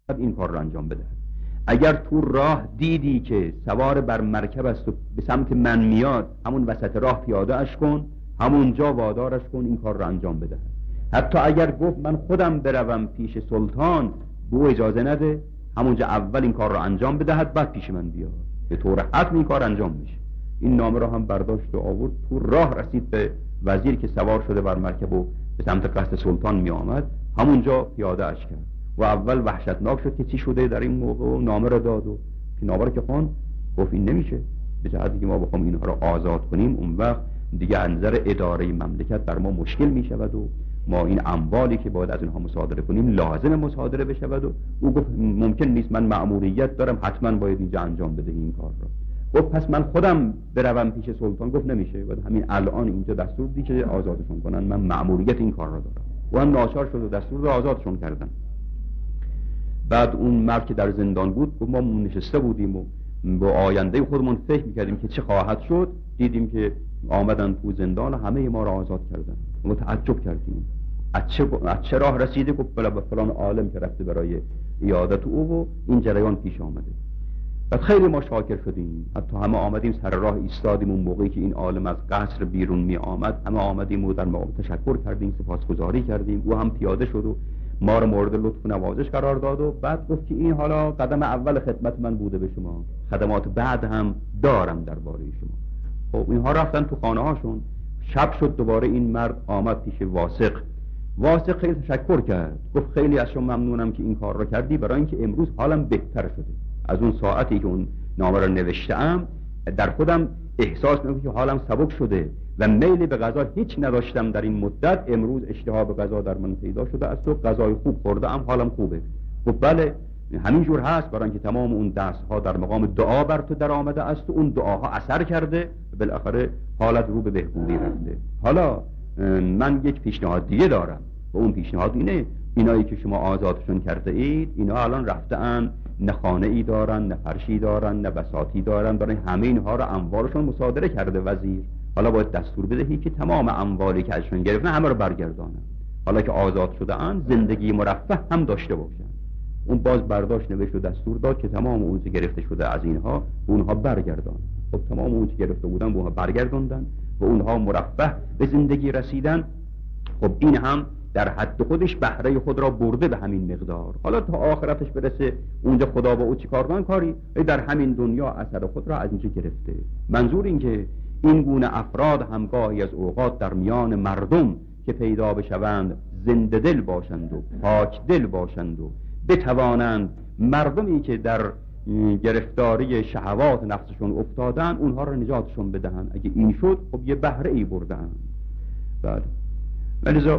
این کار رو انجام بده. اگر تو راه دیدی که سوار بر مرکب است و به سمت من میاد، همون وسط راه پیاده اش کن، همونجا وادارش کن این کار رو انجام بده. حتی اگر گفت من خودم بروم پیش سلطان، به او اجازه نده، همونجا اول این کار رو انجام بدهد، بعد پیش من بیاد. به طور حتم این کار انجام میشه. این نامه رو هم برداشت و آورد، تو راه رسید به وزیر که سوار شده بر مرکب و به سمت قصد سلطان می آمد، همونجا پیاده اش کرد و اول وحشتناک شد که چی شده در این موقع و نامه رو داد و نامه رو که خوند گفت این نمیشه، به جهتی که ما بخوام اینها رو آزاد کنیم اون وقت دیگه از نظر اداره مملکت بر ما مشکل می شود و ما این اموالی که باید از اینها مصادره کنیم لازم مصادره بشود. و او گفت ممکن نیست، من مأموریت دارم، حتما باید اینجا انجام بده این کار رو. گفت پس من خودم بروم پیش سلطان. گفت نمیشه، باید همین الان اینجا دستور بدی که آزادشون کنن، من مأموریت این کار رو دارم. و هم ناچار شد و دستور رو آزادشون کردن. بعد اون مرد که در زندان بود گفت ما نشسته بودیم و با آینده خودمون فکر میکردیم که چه خواهد شد، دیدیم که آمدن تو زندان و همه ما را آزاد کردن. ما تعجب کردیم از چه راه رسیده؟ گفت بلا فلان عالم که رفته برای عیادت او و این جریان پیش آمده. بعد خیلی ما شاکر شدیم، حتی همه آمدیم سر راه ایستادیم. اون موقعی که این عالم از قصر بیرون می آمد همه آمدیم و در مقام تشکر کردیم، سپاسگزاری کردیم. او هم پیاده شد و ما رو مورد لطف و نوازش قرار داد و بعد گفت که این حالا قدم اول خدمت من بوده به شما، خدمات بعد هم دارم درباره شما. خب اینها رفتن تو خانه هاشون. شب شد، دوباره این مرد آمد پیش واسق خیلی تشکر کرد، گفت خیلی از شما ممنونم که این کار رو کردی، برای اینکه امروز حالم بهتر شده. از اون ساعتی که اون نامه رو نوشتم در خودم احساس میکنم که حالم سبک شده و میل به غذا هیچ نداشتم در این مدت. امروز اشتها به غذا در من پیدا شده است و غذای خوب خوردم، حالم خوبه. گفت بله همین جور هست، برای اینکه تمام اون دستها در مقام دعا بر تو در آمده است و اون دعاها اثر کرده و بالاخره حالت رو به بهبودی رفته. حالا من یک پیشنهاد دیگه دارم و اون پیشنهاد اینه، اینایی که شما آزادشون کرده اید اینا الان رفتن، نه خانه ای دارن، نه فرشی دارن، نه بساطی دارن، برای همه اینها رو اموالشون مصادره کرده وزیر. حالا باید دستور بدهی که تمام اموالی که ازشون گرفتن همه رو برگردانن. حالا که آزاد شده اند زندگی مرفه هم داشته باشن. اون باز برداشت نوشت و دستور داد که تمام اون چه گرفته شده از اینها اونها برگردان. خب تمام اون چه گرفته بودن اونها برگرداندن و اونها مرفه به زندگی رسیدن. خب این هم در حد خودش بهره خود را برده به همین مقدار. حالا تا آخرتش برسه اونجا خدا با او چی کار کنه کاری، در همین دنیا اثر خود را از اینجا گرفته. منظور این که این گونه افراد همگاهی از اوقات در میان مردم که پیدا بشوند زنده دل باشند و پاک دل باشند و بتوانند مردمی که در گرفتاری شهوات نفسشون افتادن اونها را نجاتشون بدهند. اگه این شد خب یه بهره ای بردن. بله. ولذا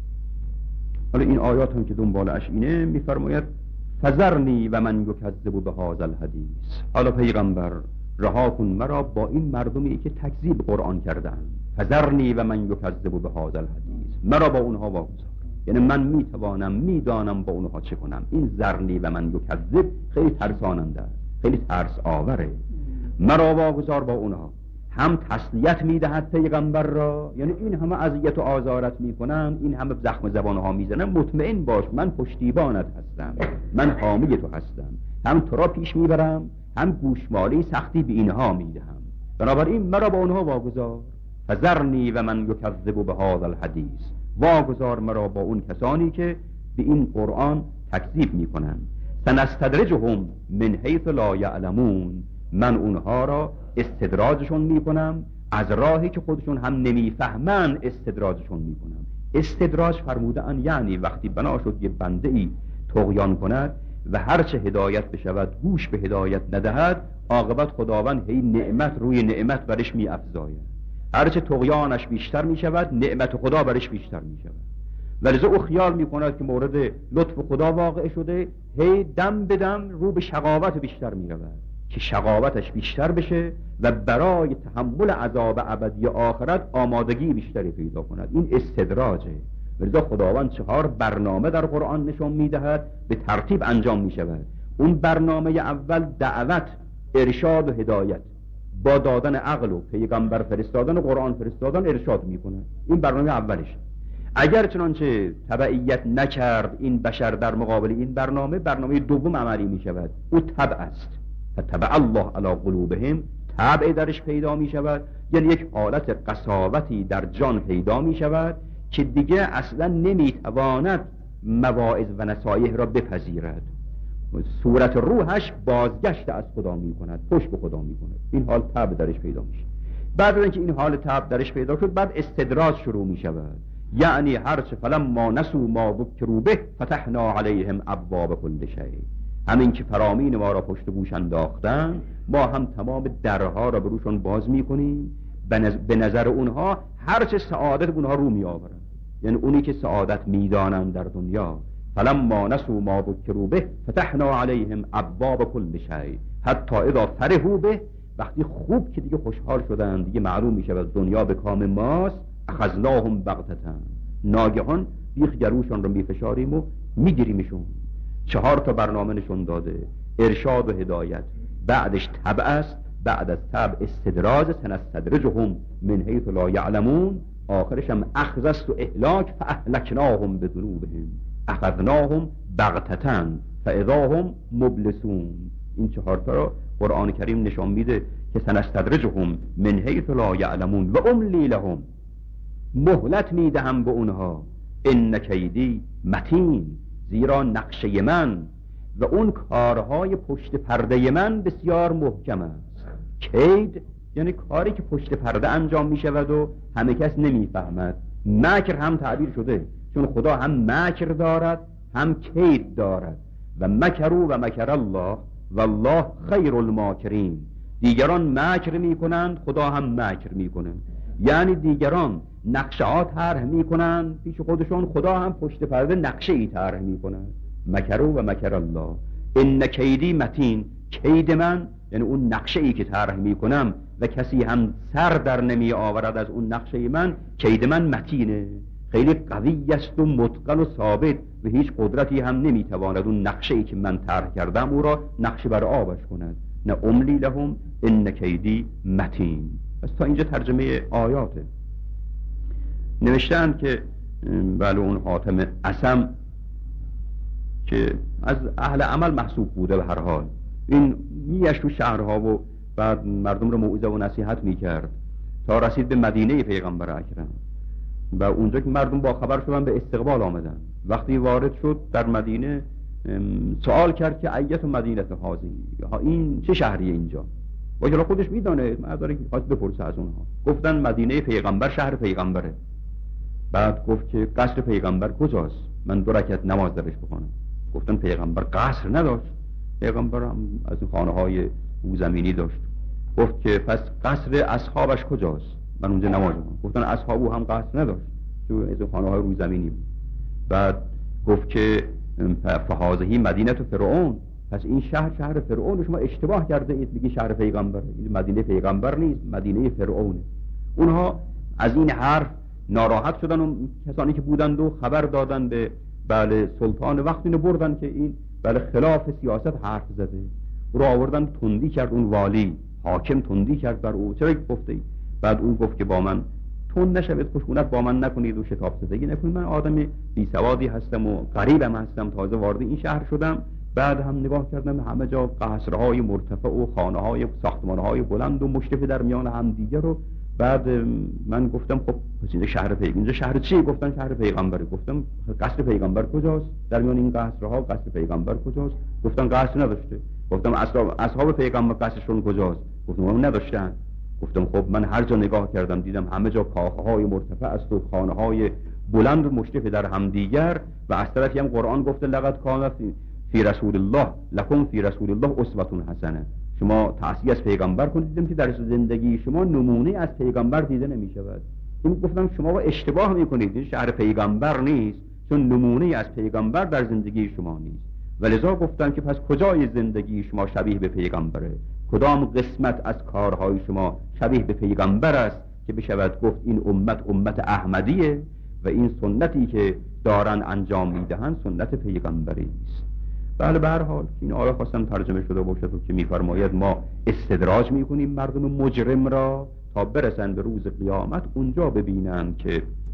حالا این آیات هم که دنبالش اینه میفرماید فذرنی و من یکذب بهذا الحدیث. حالا پیغمبر رها کن مرا با این مردمی که تکذیب قرآن کردن. فذرنی و من یکذب بهذا الحدیث، مرا با اونها واگذار. یعنی من میتوانم میدانم با اونها چه کنم. این ذرنی و من یکذب خیلی ترساننده است، خیلی ترس آوره. مرا واگذار با اونها. هم تسلیت میدهد پیغمبر را، یعنی این همه اذیت و آزارت میکنن، این همه زخم زبانها میزنن، مطمئن باش من پشتیبانت هستم، من حامی تو هستم، هم تو را پیش میبرم، هم گوشمالی سختی به اینها میدهم. بنابراین مرا با اونها واگذار. فذرنی و من یکذب بهذا الحدیث، واگذار مرا با اون کسانی که به این قرآن تکذیب میکنن. سنستدرجهم من حیث لا یعلمون، من اونها را استدراجشون میکنم از راهی که خودشون هم نمیفهمن، استدراجشون میکنم. استدراج فرمودن یعنی وقتی بنا شد یه بنده ای طغیان کند و هرچه هدایت بشود گوش به هدایت ندهد، عاقبت خداوند هی نعمت روی نعمت برش میافزاید. هرچه طغیانش بیشتر میشود نعمت خدا برش بیشتر میشود. ولذا او خیال میکند که مورد لطف خدا واقع شده، هی دم به دم رو به شقاوت بیشتر میرود که شقاوتش بیشتر بشه و برای تحمل عذاب ابدی آخرت آمادگی بیشتری پیدا کند. این استدراجه. ولذا خداوند 4 برنامه در قرآن نشون میدهد، به ترتیب انجام میشود. اون برنامه اول دعوت، ارشاد و هدایت، با دادن عقل و پیغمبر فرستادن و قرآن فرستادن ارشاد میکنه. این برنامه اولش. اگر چنانچه تبعیت نکرد این بشر در مقابل این برنامه دوم عملی می شود، او طبع است. فتبع الله علی قلوبهم، طبع درش پیدا می شود، یعنی یک حالت قساوتی در جان پیدا می شود که دیگه اصلا نمی تواند مواعظ و نصایح را بپذیرد. صورت روحش بازگشت از خدا می کند، پشت به خدا می کند. این حال طبع درش پیدا می شود. بعد از اینکه این حال طبع درش پیدا شد، بعد استدراج شروع می شود. یعنی هرچه فلما نسوا ما ذکروا به فتحنا علیهم ابواب کل شیء، همین که فرامین ما را پشت گوش انداختن، ما هم تمام درها را بروشون باز میکنیم. به نظر اونها هرچه سعادت اونها رو می آورند، یعنی اونی که سعادت میدانند در دنیا. فلما نسوا ما ذکروا به فتحنا علیهم ابواب کل شیء حتی اذا فرحوا به، وقتی خوب که دیگه خوشحال شدن، دیگه معلوم می شود دنیا به کام ماست، اخذناهم بغتة، ناگهان بیخ گروشان رو میفشاریم و میگیریمشون. 4 برنامه نشون داده: ارشاد و هدایت، بعدش طبع است، بعد از طبع استدراج، سنستدرجهم من حیث لا یعلمون، آخرش هم اخذ است و اهلاک، فاهلکناهم بذنوبهم اخذناهم بغتة فاذا هم مبلسون. این 4 رو قرآن کریم نشان میده که سنستدرجهم من حیث لا یعلمون و املی لهم، مهلت میدهم به اونها، ان کیدی متین، زیرا نقشه من و اون کارهای پشت پرده من بسیار محکم است. کید یعنی کاری که پشت پرده انجام میشود و همه کس نمیفهمد. مکر هم تعبیر شده، چون خدا هم مکر دارد هم کید دارد. و مکروا و مکر الله والله خیر الماکرین، دیگران مکر میکنند، خدا هم مکر میکنه. یعنی دیگران نقشه ها طرح میکنند پیش خودشون، خدا هم پشت پرده نقشه ای طرح میکنند. مکروا و مکر الله، ان کیدی متین، کید من یعنی اون نقشه ای که طرح میکنم و کسی هم سر در نمی آورد از اون نقشه من، کید من متینه، خیلی قوی است و متقن و ثابت و هیچ قدرتی هم نمیتواند اون نقشه ای که من طرح کردم او را نقشه بر آبش کند. نه املی لهم ان کیدی متین. پس تا اینجا ترجمه آیاته. نوشتن که بله اون حاتم اصم که از اهل عمل محسوب بوده، به هر حال این میگشت تو شهرها و بعد مردم رو موعظه و نصیحت میکرد تا رسید به مدینه پیغمبر اکرم و اونجا که مردم با خبر شدن به استقبال آمدن. وقتی وارد شد در مدینه سوال کرد که ایت مدینه هذه، این چه شهریه اینجا؟ و چرا خودش میدانه، معذاره که خواست بپرسه از اونها. گفتن مدینه پیغمبر، شهر پیغمبره. بعد گفت که قصر پیغمبر کجاست؟ من 2 رکعت نماز درش بخونم. گفتن پیغمبر قصر نداشت، پیغمبر هم از خانه های او زمینی داشت. گفت که پس قصر اصحابش کجاست؟ من اونجا نماز بخونم. گفتن اصحاب او هم قصر نداشت، چون از خانه های روی زمینی بود. بعد گفت که فهذه مدینه فرعون، پس این شهر فرعون، شما اشتباه کرده اید میگی شهر پیغمبر، این مدینه پیغمبر نیست، مدینه فرعونه. اونها از این حرف ناراحت شدن و کسانی که بودند و خبر دادن به بله سلطان، وقتی اینو بردن که این بله خلاف سیاست حرف زده، او رو آوردن تندی کرد، اون والی حاکم تندی کرد بر او. چرا گفته؟ بعد اون گفت که با من تند نشوید، خشونت با من نکنید و شتاب زدگی نکنید، من آدم بی سوادی هستم و غریبم هستم، تازه وارد این شهر شدم. بعد هم نگاه کردم همه جا قصرهای مرتفع و خانه‌های ساختمان‌های بلند و مشرف در میان هم دیگه رو. بعد من گفتم خب پس این شهر پیغمبر، شهر چی؟ گفتن شهر پیغمبره. گفتم قصر پیغمبر کجاست؟ در میان این قصرها قصر پیغمبر کجاست؟ گفتن قصر نداشته. گفتم اصحاب پیغمبر قصرشون کجاست؟ گفتم اون نداشتن. گفتم خب من هر جا نگاه کردم دیدم همه جا کاخهای مرتفع است و خانه‌های بلند و مشرف در هم دیگر، و از طرفی هم قرآن گفته لقد کان فی رسول الله لکم فی رسول الله اسوة حسنه، شما تعصیه از پیغمبر کنید. دیدم که در زندگی شما نمونه از پیغمبر دیده نمی شود. این گفتم شما با اشتباه میکنید، این شهر پیغمبر نیست، چون نمونه از پیغمبر در زندگی شما نیست. ولذا گفتم که پس کجای زندگی شما شبیه به پیغمبره؟ کدام قسمت از کارهای شما شبیه به پیغمبر است که بشود گفت این امت احمدیه و این سنتی که دارن انجام میدهن سنت پیغمبری است. بله به هر حال این آیه خواستم ترجمه شده باشد و که میفرماید ما استدراج میکنیم مردم مجرم را تا برسن به روز قیامت، اونجا ببینن که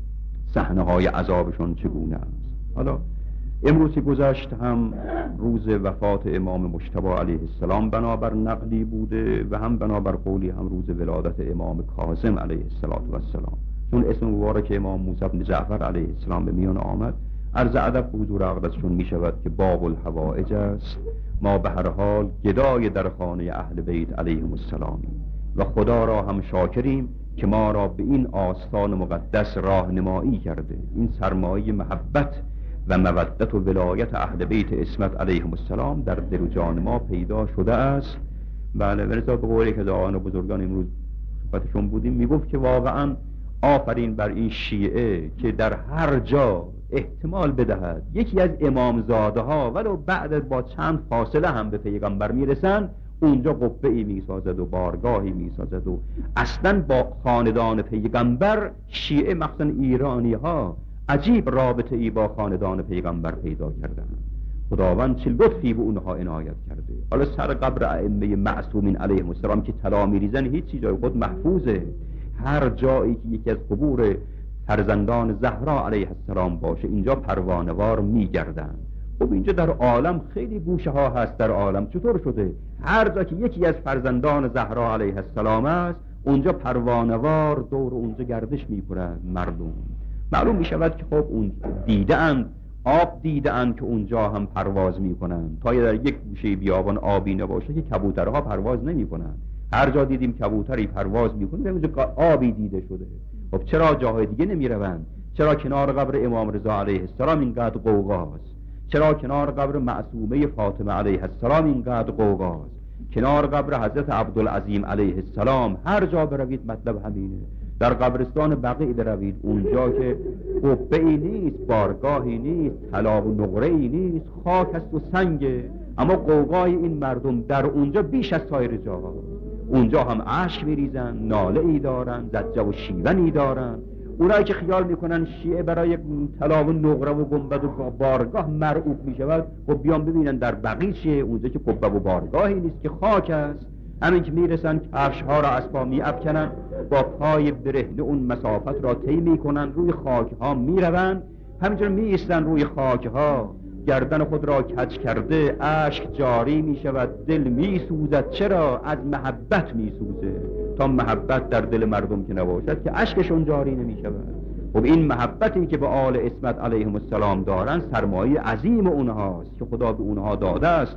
صحنه‌های عذابشون چگونه است. حالا امروز که گذشت هم روز وفات امام مجتبی علیه السلام بنابر نقلی بوده و هم بنابر قولی هم روز ولادت امام کاظم علیه السلام. چون اسم مبارک امام موسی بن جعفر علیه السلام به میان آمد، عرض ادب حضور اقدسشون می شود که باب الحوائج است. ما به هر حال گدای در خانه اهل بیت علیهم السلامی و خدا را هم شاکریم که ما را به این آستان مقدس راهنمایی کرده. این سرمایه محبت و مودت و ولایت اهل بیت عصمت علیهم السلام در دل و جان ما پیدا شده است. بله، ولذا به قولی که آقایان و بزرگان امروز صحبتشون بودیم میگفت که واقعا آفرین بر این شیعه که در هر جا احتمال بدهد یکی از امامزاده ها ولو بعد با چند فاصله هم به پیغمبر میرسند، اونجا قبه‌ای میسازد و بارگاهی میسازد و اصلا با خاندان پیغمبر شیعه مخصوصا ایرانی ها عجیب رابطه ای با خاندان پیغمبر پیدا کردن. خداوند چه لطفی به اونها عنایت کرده. حالا سر قبر ائمه معصومین علیهم السلام که طلا میریزن هیچ جای خود محفوظه. هر جایی که یکی از قبور فرزندان زهرا علیه السلام باشه اینجا پروانه‌وار میگردن. خب اینجا در عالم خیلی گوشه ها هست. در عالم چطور شده هر جا که یکی از فرزندان زهرا علیه السلام است اونجا پروانه‌وار دور اونجا گردش میکنند مردم. معلوم میشود که خب اون دیده‌اند، آب دیده‌اند که اونجا هم پرواز میکنند. تا در یک گوشه بیابان آبی نباشه که کبوترها پرواز نمیکنند. هر جا دیدیم کبوتری پرواز میکنه اونجا آبی دیده شده. خب چرا جاهای دیگه نمیروند؟ چرا کنار قبر امام رضا علیه السلام اینقدر قوقاست؟ چرا کنار قبر معصومه فاطمه علیه السلام اینقدر قوقاست؟ کنار قبر حضرت عبدالعظیم علیه السلام هر جا بروید مطلب همینه. در قبرستان بقیع بروید اونجا که قبه‌ای نیست، بارگاهی نیست، طلا و نقره‌ای نیست، خاک است و سنگه، اما قوقای این مردم در اونجا بیش از سایر جاها. اونجا هم اشک میریزن، ناله ای دارن، زجه و شیونی دارن. اونایی که خیال میکنن شیعه برای طلا و نقره و گنبد و بارگاه مرعوب میشود، خب بیان ببینن در بقیع چیه. اونجا که قبه و بارگاهی نیست که خاک است. همین که میرسن کفش ها را از پا میافکنن، با پای برهنه اون مسافت را طی میکنن، روی خاک ها میروند، همینجور میایستن روی خاک ها، گردن خود را کج کرده، اشک جاری میشود، دل میسوزد. چرا؟ از محبت میسوزه. تا محبت در دل مردم که نباشد که اشکشون جاری نمیشود. خب این محبتی که به آل عصمت علیهم السلام دارن سرمایه عظیم اونهاست که خدا به اونها داده است.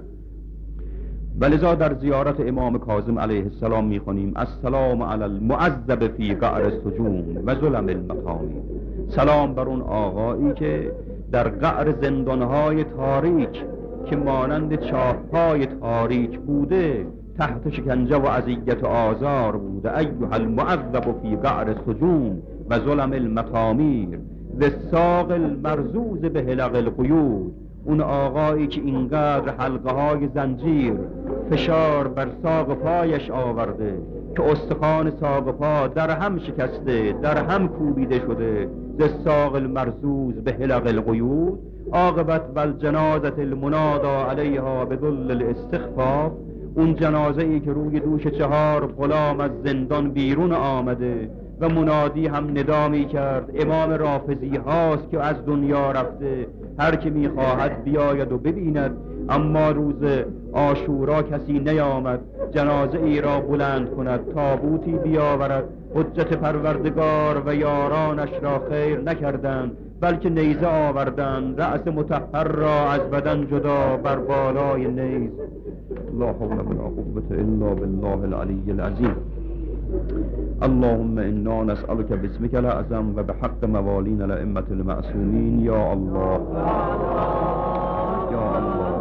ولذا در زیارت امام کاظم علیه السلام میخونیم السلام علی المعذب فی قعر السجون و ظلم المقامی. سلام بر اون آقایی که در قعر زندانهای تاریک که مانند چاه‌های تاریک بوده، تحت شکنجه و اذیت و آزار بوده. ایها المعذب فی قعر السجون و ظلم المطامیر و ساق المرزوز به حلق القیود. اون آقایی که اینقدر حلقه های زنجیر فشار بر ساق پایش آورده که استخوان ساق پا در هم شکسته، در هم کوبیده شده. ز ساق المرزوز به حلق القیود عاقبت والجنازه المنادا علیها بذل الاستخفاف. اون جنازه ای که روی دوش 4 غلام از زندان بیرون آمده و منادی هم ندامی کرد امام رافضی هاست که از دنیا رفته، هر که میخواهد بیاید و ببیند. اما روز عاشورا کسی نیامد جنازه ای را بلند کند، تابوتی بیاورد. حجت پروردگار و یارانش را خیر نکردند، بلکه نیزه آوردند، رأس مطهر را از بدن جدا بر بالای نیز. لا حول ولا قوة الا بالله العلی العظیم. اللهم انا نسألك باسمك الاعظم و بحق موالین الائمة المعصومین. یا الله یا الله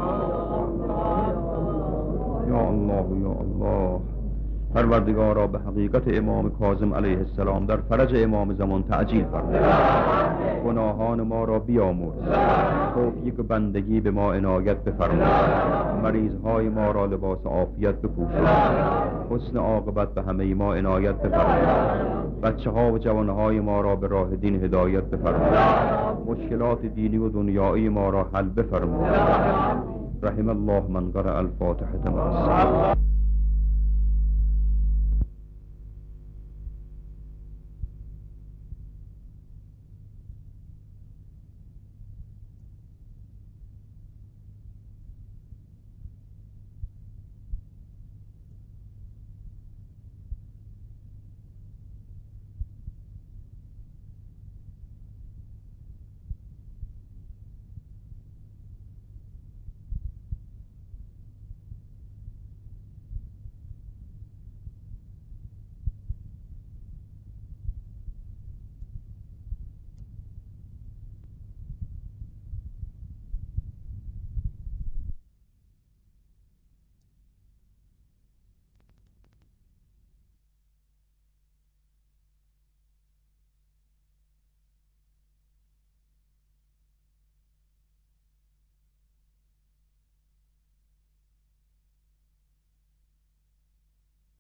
یا الله یا الله. پروردگارا به حقیقت امام کاظم علیه السلام در فرج امام زمان تعجیل فرما. گناهان ما را بیامرز، توفیق بندگی به ما عنایت بفرما، مریضهای ما را لباس عافیت بپوش، حسن عاقبت به همه ما عنایت بفرما، بچه ها و جوانهای ما را به راه دین هدایت بفرما، مشکلات دینی و دنیایی ما را حل بفرما. رحم الله من قرأ الفاتحة مع الصلاة.